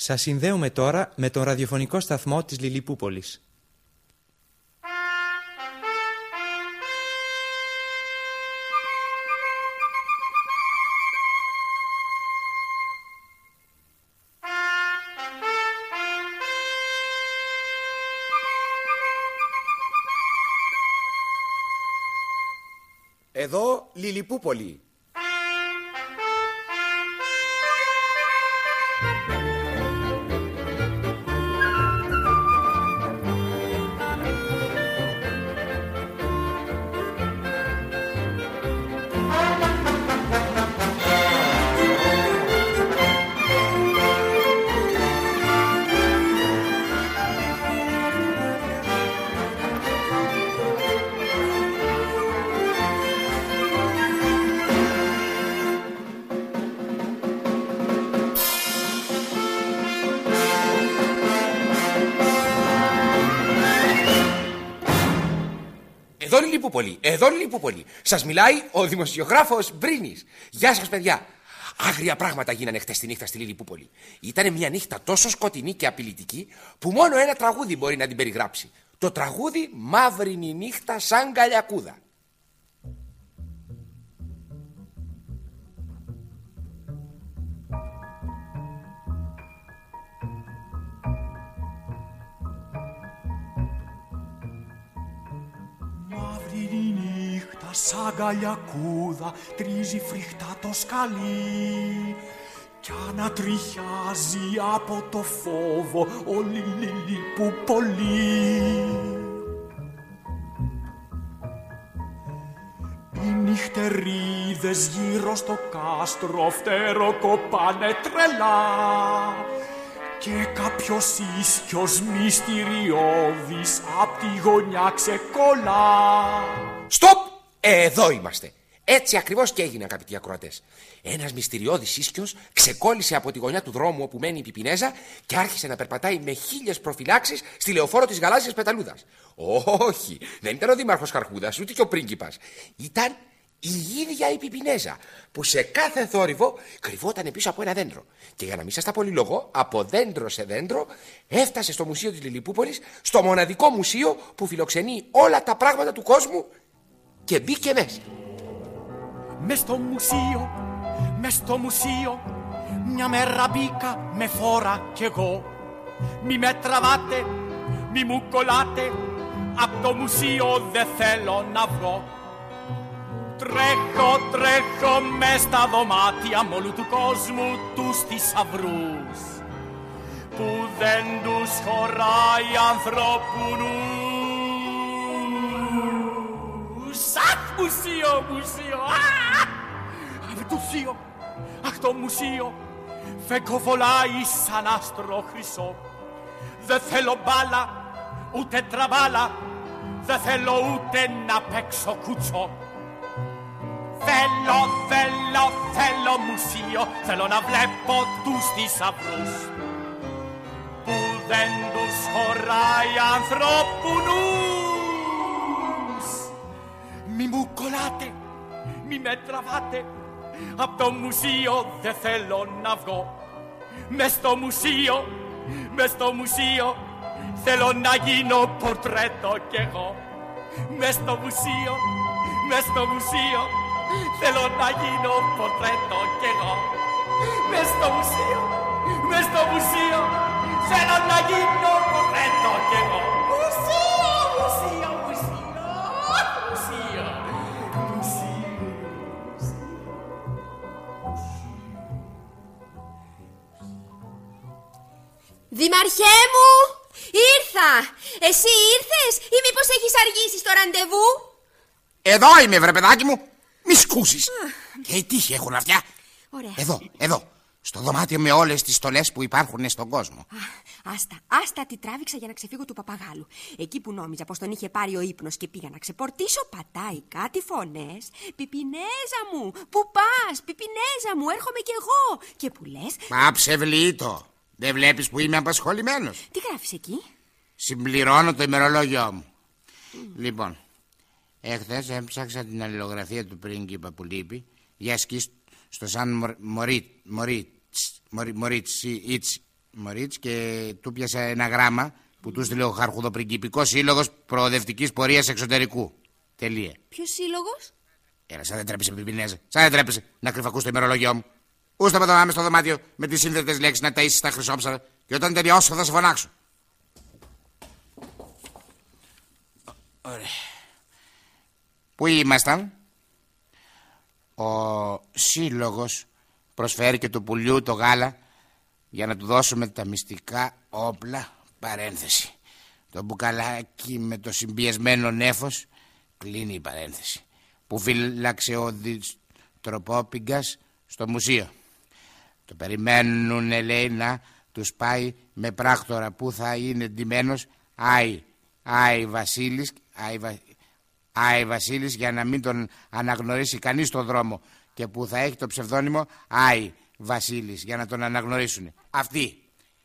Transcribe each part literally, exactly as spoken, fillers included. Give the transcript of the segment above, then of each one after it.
Σας συνδέουμε τώρα με τον ραδιοφωνικό σταθμό της Λιλιπούπολης. Εδώ Λιλιπούπολη. Εδώ Λιλιπούπολη, εδώ Λιλιπούπολη. Σας μιλάει ο δημοσιογράφος Μπρίνης. Γεια σας, παιδιά. Άγρια πράγματα γίνανε χτες τη νύχτα στη Λιλιπούπολη. Ήτανε μια νύχτα τόσο σκοτεινή και απειλητική που μόνο ένα τραγούδι μπορεί να την περιγράψει. Το τραγούδι «Μαύρινη νύχτα σαν καλιακούδα». Μαύρινη νύχτα σαν καλιακούδα τρίζει φρικτά το σκαλί κι ανατριχιάζει από το φόβο όλη η Λιλιπούπολη. Οι νυχτερίδες γύρω στο κάστρο φτεροκοπάνε τρελά και κάποιος ίσιος μυστηριώδης απ' τη γωνιά ξεκολλά. Στοπ! Εδώ είμαστε. Έτσι ακριβώς και έγινε, αγαπητοί ακροατές. Ένας μυστηριώδης ίσκιος ξεκόλλησε από τη γωνιά του δρόμου όπου μένει η Πιπινέζα και άρχισε να περπατάει με χίλιες προφυλάξεις στη λεωφόρο της γαλάζιας πεταλούδας. Όχι, δεν ήταν ο δήμαρχος Χαρχούδας ούτε και ο πρίγκιπας. Ήταν η ίδια η Πιπινέζα που σε κάθε θόρυβο κρυβόταν πίσω από ένα δέντρο. Και για να μην σας τα πολυλογώ, από δέντρο σε δέντρο έφτασε στο μουσείο της Λιλιπούπολης, στο μοναδικό μουσείο που φιλοξενεί όλα τα πράγματα του κόσμου, και μπήκε μέσα. Μες στο μουσείο, μες στο μουσείο, μια μέρα μπήκα με φόρα κι εγώ. Μη με τραβάτε, μη μου κολλάτε, απ' το μουσείο δεν θέλω να βγω. Τρέχω, τρέχω μες στα δωμάτια μ' όλου του κόσμου τους θησαυρούς που δεν τους χωράει ανθρώπου νους. Αχ, μουσείο, μουσείο, αχ, αχ, το μουσείο, αχ, το μουσείο φεγκοβολάει σαν άστρο χρυσό. Δεν θέλω μπάλα, ούτε τραβάλα, δεν θέλω ούτε να παίξω κουτσό. Θέλω, θέλω, θέλω μουσείο, θέλω να βλέπω τους θησαυρούς που δεν τους χωράει ανθρώπου νους. Μη μου κολλάτε, μη με τραβάτε, απ' το μουσείο δεν θέλω να βγω. Μες στο μουσείο, μες στο μουσείο θέλω να γίνω πορτρέτο κι εγώ. Μες στο μουσείο, μες στο μουσείο θέλω να γίνω πορτρέτο κι εγώ. Μες στο μουσείο, μες στο μουσείο θέλω να γίνω πορτρέτο κι εγώ. Μουσείο, μουσείο, μουσείο, μουσείο, μουσείο. Δημαρχέ μου, ήρθα. Εσύ ήρθες ή μήπως έχεις αργήσει στο ραντεβού? Εδώ είμαι, βρε παιδάκι μου. Μη σκούσεις. Και η τύχη έχουν αυτιά. Ωραία. Εδώ, εδώ. Στο δωμάτιο με όλες τις στολές που υπάρχουν στον κόσμο. Α, άστα, άστα τη τράβηξα για να ξεφύγω του παπαγάλου. Εκεί που νόμιζα πως τον είχε πάρει ο ύπνος και πήγα να ξεπορτίσω, πατάει κάτι φωνές. Πιπινέζα μου, πού πας? Πιπινέζα μου, έρχομαι κι εγώ. Και που λες? Μα ψευλίτο. Δεν βλέπεις που είμαι απασχολημένος? Τι γράφεις εκεί? Συμπληρώνω το ημερολόγιο μου. Mm. Λοιπόν, εχθές έψαξα την αλληλογραφία του πρίγκιπα που λείπει για σκι στο Σαν Μωρίτς, Μωρίτς, Μωρίτς, Μωρίτς, και του πιάσα ένα γράμμα που του στείλε ο Χαρχουδοπριγκιπικός Σύλλογος Προοδευτικής Πορείας Εξωτερικού. Τελεία. Ποιος σύλλογος? Έλα, σαν δεν τρέπεσαι, Πιπινέζα. Σαν δεν τρέπεσαι να κρυφακούς το ημερολόγιο μου. Ούστε με το άμε στο δωμάτιο με τις σύνδετες λέξεις να ταΐσεις τα χρυσόψαρα. Και όταν τελειώσω θα σε φωνάξω. Ωραία. Πού ήμασταν? Ο σύλλογος προσφέρει και του πουλιού το γάλα για να του δώσουμε τα μυστικά όπλα. Παρένθεση. Το μπουκαλάκι με το συμπιεσμένο νέφος. Κλείνει η παρένθεση. Που φύλαξε ο Διστροπόπιγκας στο μουσείο. Το περιμένουνε, λέει, να τους πάει με πράκτορα που θα είναι ντυμένος Άι, Άι Βασίλης, Άι, Βα... Άι Βασίλης, για να μην τον αναγνωρίσει κανείς στον δρόμο, και που θα έχει το ψευδόνυμο Άι Βασίλης για να τον αναγνωρίσουν. Αυτή.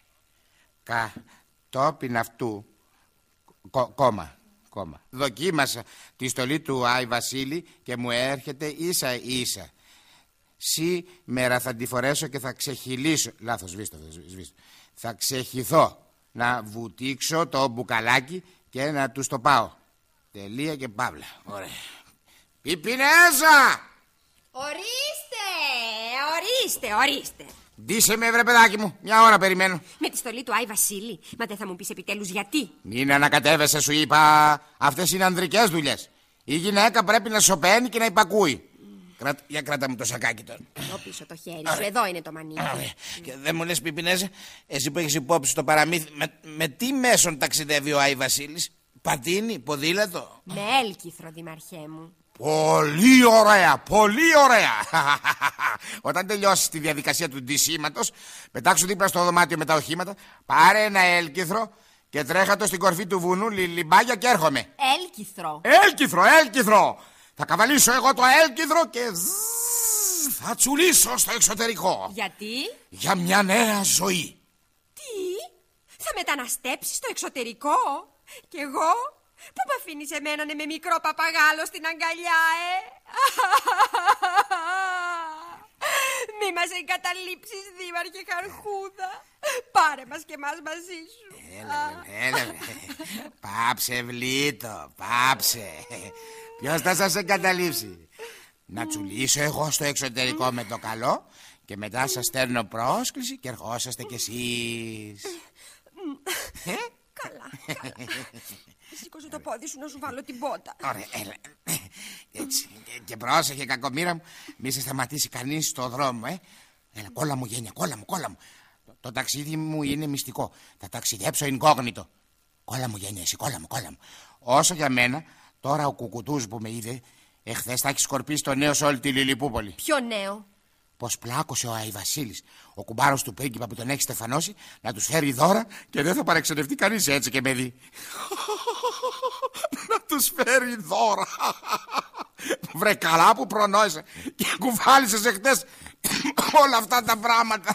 Κατόπιν αυτού, κο, κόμμα, κόμμα, δοκίμασα τη στολή του Άι Βασίλη και μου έρχεται ίσα ίσα. Σήμερα θα τη φορέσω και θα ξεχυλήσω. Λάθος, σβήστο, σβήστο. Θα ξεχυθώ να βουτήξω το μπουκαλάκι και να του το πάω. Τελεία και παύλα. Ωραία. Πιπινέζα! Ορίστε, ορίστε, ορίστε. Ντύσε με, βρε παιδάκι μου, μια ώρα περιμένω. Με τη στολή του Άι Βασίλη. Μα δεν θα μου πεις επιτέλους γιατί? Μην ανακατεύεσαι, σου είπα. Αυτές είναι ανδρικές δουλειές. Η γυναίκα πρέπει να σωπαίνει και να υπακούει. Κράτα, για κράτα μου το σακάκι τώρα. Εδώ πίσω το χέρι σου, εδώ είναι το μανίκι. Και δεν μου λες, Πιπινέζα, εσύ που έχεις υπόψη το παραμύθι, με, με τι μέσον ταξιδεύει ο Άι Βασίλης? Πατίνι, ποδήλατο? Με έλκυθρο, δημαρχέ μου. Πολύ ωραία, πολύ ωραία. Όταν τελειώσεις τη διαδικασία του ντυσίματος, πετάξου δίπλα στο δωμάτιο με τα οχήματα, πάρε ένα έλκυθρο και τρέχα το στην κορφή του βουνού, λιμπάγια, και έρχομαι. Έλκυθρο. Έλκυθρο, έλκυθρο. Θα καβαλήσω εγώ το έλκυθρο και ζζζ, θα τσουλήσω στο εξωτερικό. Γιατί? Για μια νέα ζωή. Τι? Θα μεταναστέψεις στο εξωτερικό? Κι εγώ? Πού μ' αφήνεις εμένα με μικρό παπαγάλο στην αγκαλιά, ε? Μη μας εγκαταλείψεις, δήμαρχε Χαρχούδα. Πάρε μας και μας μαζί σου. Έλα, έλα, πάψε, Βλήτο, πάψε. Ποιος θα σας εγκαταλείψει? Να τσουλήσω εγώ στο εξωτερικό με το καλό και μετά σας στέλνω πρόσκληση και ερχόσαστε κι εσείς. Καλά, καλά. Σήκωσε το πόδι σου να σου βάλω την πότα. Ωραία, έλα. Έτσι. Και πρόσεχε, κακομοίρα μου, μη σε σταματήσει κανείς στο δρόμο, ε. Έλα, κόλλα μου, γένια, κόλλα μου, κόλλα μου. Το, το ταξίδι μου είναι μυστικό. Θα ταξιδέψω incognito. Κόλλα μου, γένια, εσύ, κόλλα μου, κόλλα μου. Όσο για μένα, τώρα ο κουκουτούς που με είδε, εχθές θα έχει σκορπίσει το νέο σε όλη τη Λιλιπούπολη. Ποιο νέο? Πως πλάκωσε ο Άι Βασίλης, ο κουμπάρος του πρίγκιπα που τον έχει στεφανώσει, να τους φέρει δώρα και δεν θα παρεξενευτεί κανείς έτσι και με δει. Να τους φέρει δώρα. Βρε, καλά που προνόησε και κουβάλισες εχθές όλα αυτά τα πράγματα.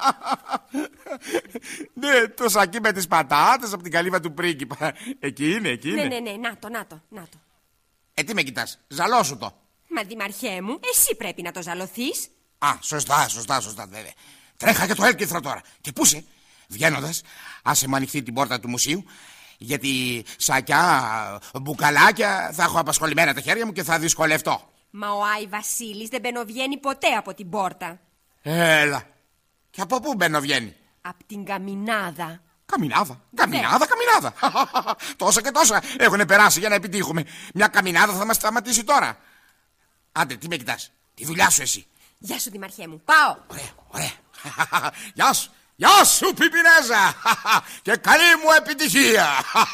Ναι, το σακί με τις πατάτες από την καλύβα του πρίγκιπα. Εκεί είναι, εκεί είναι. Ναι, ναι, ναι, να το, να το, να το. Ε, τι με κοιτάς, ζαλώσου το. Μα δημαρχέ μου, εσύ πρέπει να το ζαλωθείς. Α, σωστά, σωστά, σωστά, βέβαια. Τρέχα για το έλκυθρο τώρα. Και πού είσαι? Βγαίνοντας, άσε μου ανοιχτή την πόρτα του μουσείου, γιατί σακιά, μπουκαλάκια θα έχω απασχολημένα τα χέρια μου και θα δυσκολευτώ. Μα ο Άι Βασίλης δεν μπαινοβγαίνει ποτέ από την πόρτα. Έλα. Και από πού μπαινοβγαίνει? Απ' την καμινάδα. Καμινάδα, καμινάδα, καμινάδα. Τόσα και τόσα έχουν περάσει για να επιτύχουμε. Μια καμινάδα θα μας σταματήσει τώρα. Άντε, τι με κοιτάς? Τη δουλειά σου εσύ. Γεια σου, δημαρχέ μου, πάω. Ωραία, ωραία. Γεια σου, γεια σου, Πιπινέζα. Και καλή μου επιτυχία.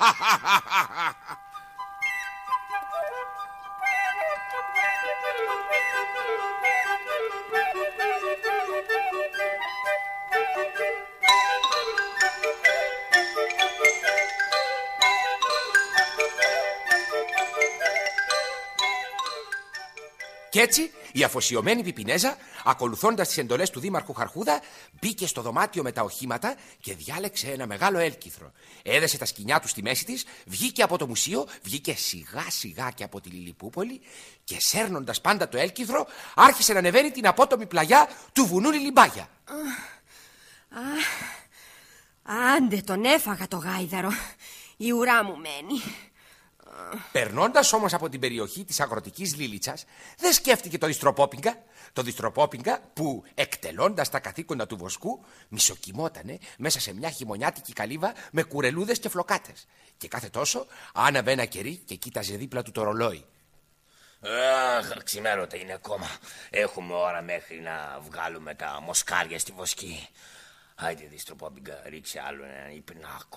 Κι έτσι η αφοσιωμένη Πιπινέζα, ακολουθώντας τις εντολές του δήμαρχου Χαρχούδα, μπήκε στο δωμάτιο με τα οχήματα και διάλεξε ένα μεγάλο έλκυθρο. Έδεσε τα σκοινιά του στη μέση της, βγήκε από το μουσείο, βγήκε σιγά σιγά και από τη Λιλιπούπολη και σέρνοντας πάντα το έλκυθρο, άρχισε να ανεβαίνει την απότομη πλαγιά του βουνού Λιλιμπάγια. Άντε, τον έφαγα το γάιδαρο. Η ουρά μου μένει. Περνώντας όμως από την περιοχή της αγροτικής Λίλιτσας, δεν σκέφτηκε το διστροπόπιγγα. Το διστροπόπιγγα που, εκτελώντας τα καθήκοντα του βοσκού, μισοκοιμότανε μέσα σε μια χειμωνιάτικη καλύβα με κουρελούδες και φλοκάτες. Και κάθε τόσο άναβε ένα κερί και κοίταζε δίπλα του το ρολόι. Αχ, ξημέρωτα είναι ακόμα. Έχουμε ώρα μέχρι να βγάλουμε τα μοσκάρια στη βοσκή. Άιντε διστροπόπιγγα, ρίξε άλλο έναν υπνάκο.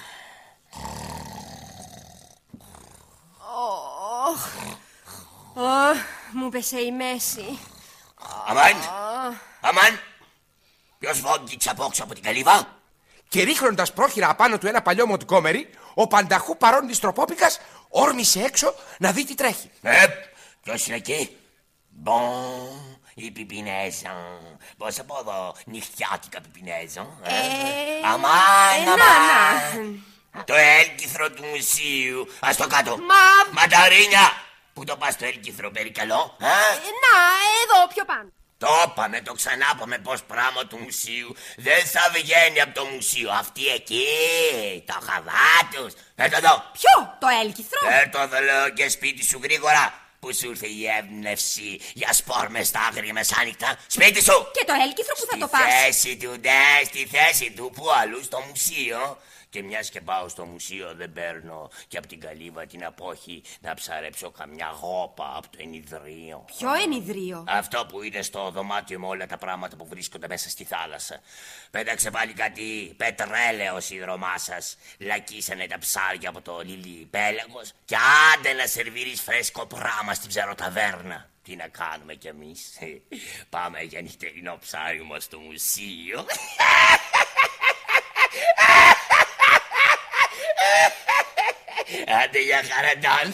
Ω, μου πέσε η μέση. Αμάν, αμάν, ποιος βόγγιτσε απόξω από την καλύβα? Και ρίχνοντας πρόχειρα απάνω του ένα παλιό μοντικόμερι, ο πανταχού παρόν διστροπόπικας όρμησε έξω να δει τι τρέχει. Ε, ποιος είναι εκεί? Μπον, η Πιπινέζα. Πώς από εδώ, νυχτιάτικα Πιπινέζα. Ε, αμάν, ε, αμάν. Το έλκυθρο του μουσείου. Ας το κάτω. Μα... Μανταρίνια. Πού το πας το έλκυθρο, περικαλώ? Ε, να, εδώ, πιο πάνω. Το είπαμε, το ξανάπαμε πως πράγμα του μουσείου δεν θα βγαίνει από το μουσείο. Αυτή εκεί, το χαβάτους. Έρθω εδώ. Ποιο, το έλκυθρο? Έρθω εδώ λέω και σπίτι σου γρήγορα. Που σου ήρθε η έμπνευση για σπορ με στα άγρια μεσάνυχτα. Σπίτι σου. Και το έλκυθρο που θα στη το πας? Στη θέση του, ναι, στη θέση του. Πού αλλού, στο μουσείο. Και μιας και πάω στο μουσείο δεν παίρνω και από την καλύβα την απόχη να ψαρέψω καμιά γόπα από το ενιδρίο. Ποιο ενιδρίο? Αυτό που είναι στο δωμάτιο με όλα τα πράγματα που βρίσκονται μέσα στη θάλασσα. Πέταξε πάλι κάτι πετρέλαιο η δρομά σας. Λακίσανε τα ψάρια από το λιλί πέλαγος. Και άντε να σερβίρεις φρέσκο πράμα στην ψαροταβέρνα. Τι να κάνουμε κι εμείς? Πάμε για νυχτερινό ψάριμα στο μουσείο. Άντε για χαραντάν.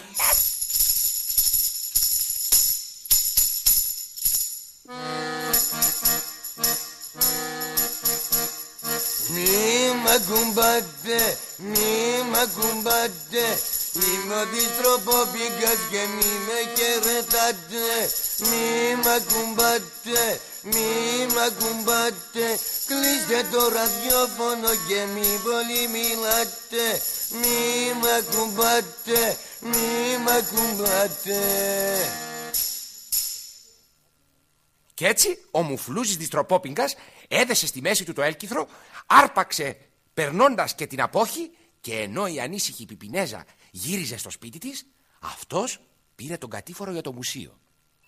Μη μ' ακουμπάτε, μη μ' ακουμπάτε. Είμαι ο διστροπόπικας και μη με χαιρετάτε. Μη μ' ακουμπάτε, μη μ' ακουμπάτε. Κλείστε το ραδιόφωνο και μη πολύ μιλάτε. Μη μ' ακουμπάτε, μη μ' ακουμπάτε. Κι έτσι ο Μουφλούζης διστροπόπιγκας έδεσε στη μέση του το έλκυθρο, άρπαξε περνώντας και την απόχη, και ενώ η ανήσυχη Πιπινέζα γύριζε στο σπίτι της, αυτός πήρε τον κατήφορο για το μουσείο.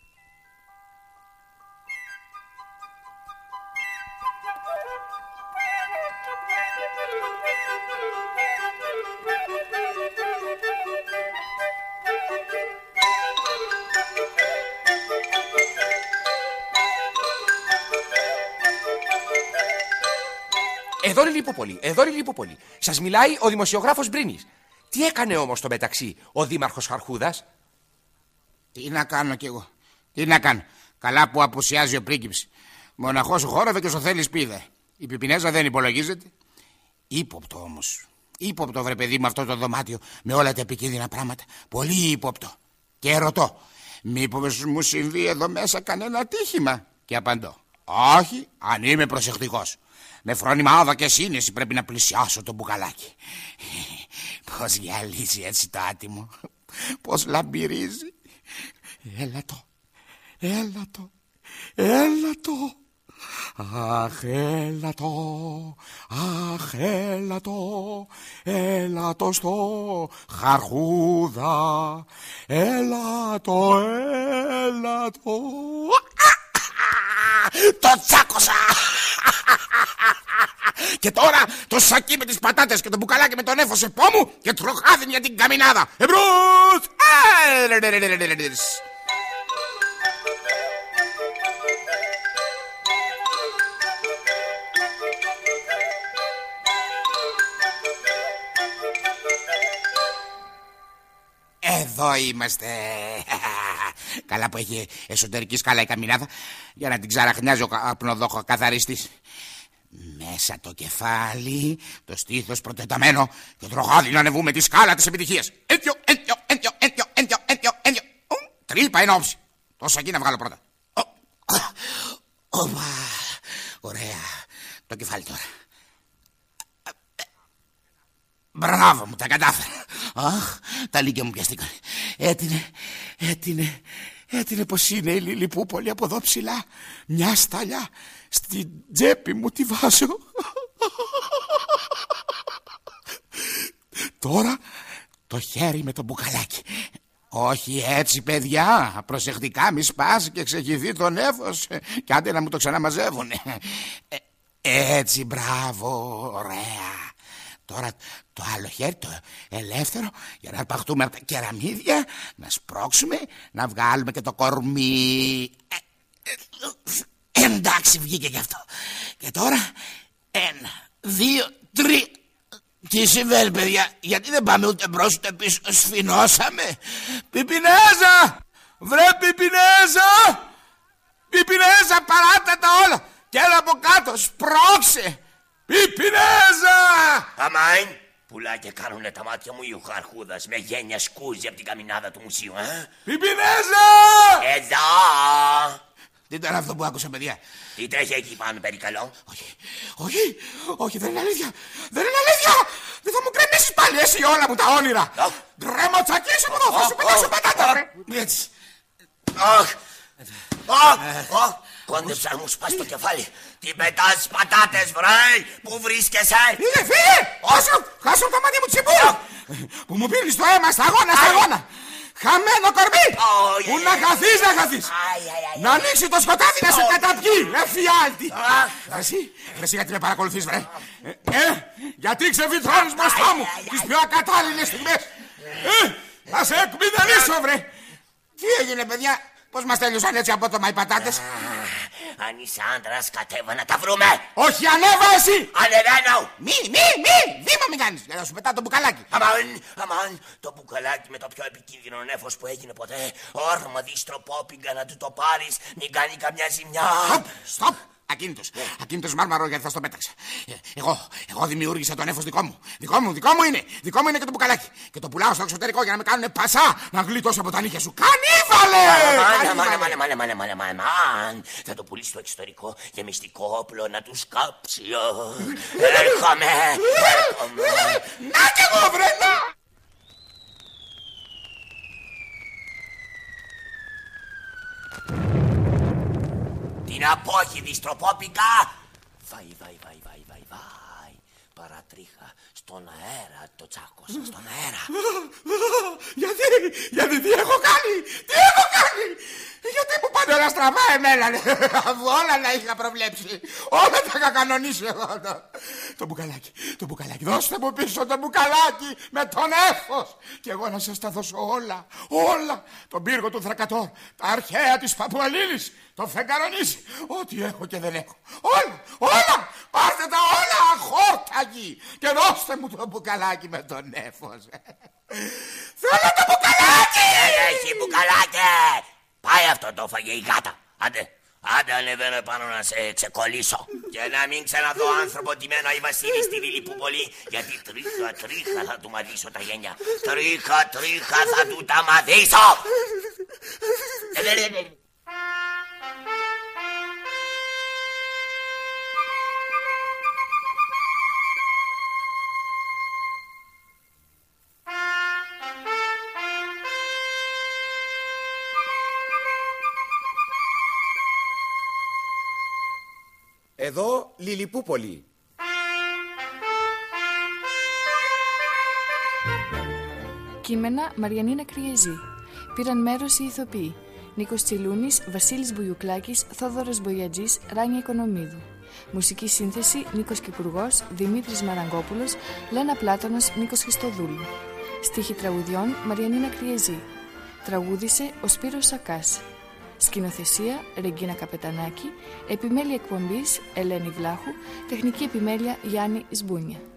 Εδώ λείπω πολύ, εδώ λείπω πολύ. Σας μιλάει ο δημοσιογράφος Μπρίνης. Τι έκανε όμως στο μεταξύ ο δήμαρχος Χαρχούδας? Τι να κάνω κι εγώ, τι να κάνω. Καλά που απουσιάζει ο πρίγκιψης. Μοναχός χόρευε και στο θέλει σπίδα. Η Πιπινέζα δεν υπολογίζεται. Ήποπτο όμως. Ήποπτο βρε παιδί μου αυτό το δωμάτιο με όλα τα επικίνδυνα πράγματα. Πολύ ύποπτο. Και ρωτώ, μήπως μου συμβεί εδώ μέσα κανένα ατύχημα? Και απαντώ, όχι, αν είμαι προσεκτικός. Με φρόνημα άδα και σύνεση πρέπει να πλησιάσω το μπουκαλάκι. Πώς γυαλίζει έτσι το άτιμο. Πώς λαμπυρίζει. Έλα το, έλα το, έλα το. Αχ, έλα το, αχ, έλα το, έλα το στο Χαρχούδα. Έλα το, έλα το. Το τσάκωσα. Και τώρα το σακί με τις πατάτες και το μπουκαλάκι με τον έφο πόμου και τροχάδιν για την καμινάδα. Εμπρός! Εδώ είμαστε. Καλά που έχει εσωτερική σκάλα η καμινάδα για να την ξαραχνιάζει ο καπνοδόχο καθαριστής. Μέσα το κεφάλι, το στήθος προτεταμένο και τροχάδι να ανεβούμε τη σκάλα της επιτυχίας. Έντιο, έντιο, έντιο, έντιο, έντιο, έντιο, έντιο. Τρύπα εν όψη. Τόσα εκεί να βγάλω πρώτα. Οπα, ωραία. Το κεφάλι τώρα. Μπράβο μου, τα κατάφερα. Αχ, τα λύκια μου πιαστήκανε. Έτεινε, έτεινε, έτεινε πως είναι η Λιλιπούπολη από εδώ ψηλά. Μια σταλιά στην τσέπη μου τη βάζω. Τώρα το χέρι με το μπουκαλάκι. Όχι έτσι παιδιά, προσεκτικά μη σπάσει και ξεχυθεί το νέφος. Κι άντε να μου το ξαναμαζεύουνε. Έτσι, μπράβο, ωραία. Τώρα το άλλο χέρι, το ελεύθερο, για να αρπαχτούμε από τα κεραμίδια, να σπρώξουμε, να βγάλουμε και το κορμί. Ε, εντάξει, βγήκε κι αυτό. Και τώρα, ένα, δύο, τρία. Τι συμβαίνει παιδιά, γιατί δεν πάμε ούτε μπρος ούτε πίσω, σφινώσαμε. Πιπινέζα, βρε Πιπινέζα, Πιπινέζα, παράτα τα όλα. Και έλα από κάτω, σπρώξε. Πιπινέζα! Αμάιν, πουλάκια κάνουνε τα μάτια μου οι ουχαρχούδας με γένια σκούζι από την καμινάδα του μουσείου, ε? Πιπινέζα! Εδώ! Τι ήταν αυτό που άκουσα, παιδιά? Τι τρέχει εκεί πάνω, περικαλώ? Όχι, όχι, όχι, δεν είναι αλήθεια. Δεν είναι αλήθεια. Δεν θα μου κρεμίσεις πάλι εσύ όλα μου τα όνειρα. Γκρέμα τσακίσου μου εδώ, θα σου πετάξω πατάτα, ρε. Έτσι. Αχ, αχ, κόντεψα να μου σπάσει το κεφάλι. Τι πετάς πατάτες, βρε, πού βρίσκεσαι? Φύγε, φύγε, όσο, χάσω το μάτι μου τσιμπούρα. Που μου πήρνεις το αίμα στα γόνα, στα γόνα. Χαμένο κορμί! Oh, Πού yeah, να χαθείς, να χαθείς! Yeah, yeah, yeah. Να ανοίξει το σκοτάδι, να σε oh. καταπιεί! Εφιάλτη! Oh. Εσύ, εσύ γιατί με παρακολουθείς, βρε! Ε, ε γιατί ξεφυτρώνεις μπροστά μου τις πιο ακατάλληλες στιγμές! Ε, θα σε εκμηδενήσω, βρε! Τι έγινε, παιδιά? Πώς μας τέλειωσαν έτσι απότομα οι πατάτες? Αν είσαι άντρας, κατέβα να τα βρούμε! Όχι, ανέβα εσύ! Ανεβαίνω! Μη, μη, μη! Βήμα μην κάνεις, για να σου πετάω το μπουκαλάκι! Αμάν, αμάν, το μπουκαλάκι με το πιο επικίνδυνο νέφος που έγινε ποτέ. Όρμα διστροπόπιγγα να του το πάρεις, μην κάνει καμιά ζημιά. Στοπ, στοπ! Ακίνητος, ακίνητος μάρμαρο γιατί θα στο πέταξα. Εγώ, εγώ δημιούργησα το νέφος δικό μου. Δικό μου, δικό μου είναι. Δικό μου είναι και το μπουκαλάκι. Και το πουλάω στο εξωτερικό για να με κάνουν πασά να γλιτώσω από τα νύχια σου. Κανίβαλε! Αμάν, αμάν, αμάν, αμάν, αμάν, αμάν, αμάν. Θα το πουλήσει στο εξωτερικό για μυστικό όπλο να τους κάψει. Έρχομαι, έρχομαι. Να κι εγώ, βρε, να! Την απόχη διστροπόπικα. Βαϊ, βαϊ, βαϊ, βαϊ, βαϊ, βαϊ. Παρατρίχα στον αέρα το τσάκωσα, στον αέρα. Γιατί, γιατί τι έχω κάνει, τι έχω κάνει. Γιατί μου πάνε όλα στραβά εμένα, αφού όλα να είχα προβλέψει. Όλα τα είχα κανονίσει εγώ. Το μπουκαλάκι, το μπουκαλάκι, δώστε μου πίσω το μπουκαλάκι με τον έφος. Και εγώ να σας τα δώσω όλα, όλα. Τον πύργο του Θρακατόρ, τα αρχαία της Παπουαλίλης, το φεγγαρονίσι, ό,τι έχω και δεν έχω. Όλα, όλα, πάρτε τα όλα αχόρταγοι και δώστε μου το μπουκαλάκι με τον έφος. Θέλω το μπουκαλάκι! Δεν έχει μπουκαλάκι! Πάει αυτό, το φαγε η γάτα. Άντε, άντε ανεβαίνω πάνω να σε ξεκολλήσω. Και να μην ξαναδώ άνθρωπο ντυμένο η Βασίλη στη Λιλιπούπολη. Γιατί τρίχα, τρίχα θα του μαδίσω τα γένια. Τρίχα, τρίχα θα του τα μαδίσω. Εδώ Λιλιπούπολη. Κείμενα Μαριανίνα Κριεζή. Πήραν μέρος οι ηθοποιοί Νίκος Τσιλούνης, Βασίλης Μπουγιουκλάκης, Θόδωρος Μπογιατζής, Ράνια Οικονομίδου. Μουσική σύνθεση Νίκος Κυπουργός, Δημήτρης Μαραγκόπουλος, Λένα Πλάτωνος, Νίκος Χριστοδούλου. Στίχη τραγουδιών Μαριανίνα Κριεζή. Τραγούδισε ο Σπύρος Σακάς. Σκηνοθεσία Ρεγκίνα Καπετανάκη. Επιμέλεια εκπομπής Ελένη Βλάχου. Τεχνική επιμέλεια Γιάννη Σμπούνια.